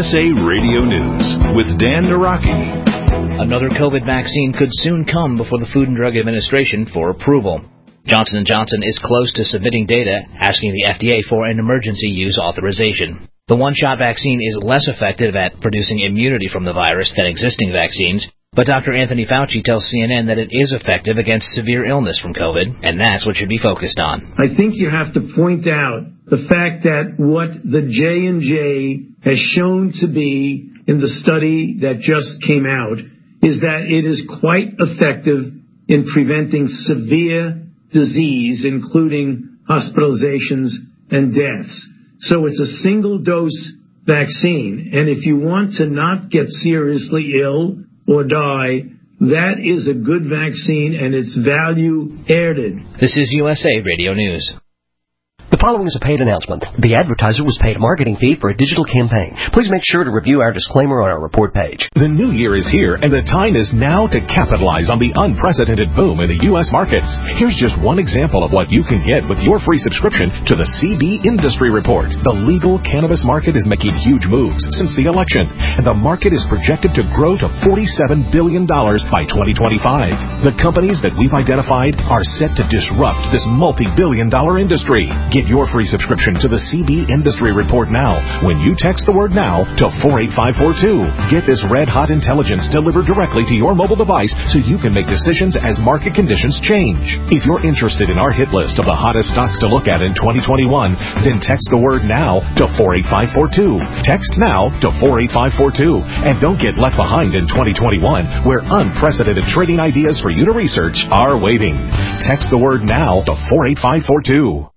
USA Radio News with Dan Naraki. Another COVID vaccine could soon come before the Food and Drug Administration for approval. Johnson & Johnson is close to submitting data asking the FDA for an emergency use authorization. The one-shot vaccine is less effective at producing immunity from the virus than existing vaccines, but Dr. Anthony Fauci tells CNN that it is effective against severe illness from COVID, and that's what should be focused on. I think you have to point out the fact that what the J&J has shown to be in the study that just came out is that it is quite effective in preventing severe disease, including hospitalizations and deaths. So it's a single-dose vaccine, and if you want to not get seriously ill or die, that is a good vaccine, and its value added. This is USA Radio News. The following is a paid announcement. The advertiser was paid a marketing fee for a digital campaign. Please make sure to review our disclaimer on our report page. The new year is here, and the time is now to capitalize on the unprecedented boom in the U.S. markets. Here's just one example of what you can get with your free subscription to the CB Industry Report. The legal cannabis market is making huge moves since the election, and the market is projected to grow to $47 billion by 2025. The companies that we've identified are set to disrupt this multi-billion-dollar industry. Get your free subscription to the CB Industry Report now when you text the word NOW to 48542. Get this red-hot intelligence delivered directly to your mobile device so you can make decisions as market conditions change. If you're interested in our hit list of the hottest stocks to look at in 2021, then text the word NOW to 48542. Text NOW to 48542. And don't get left behind in 2021, where unprecedented trading ideas for you to research are waiting. Text the word NOW to 48542.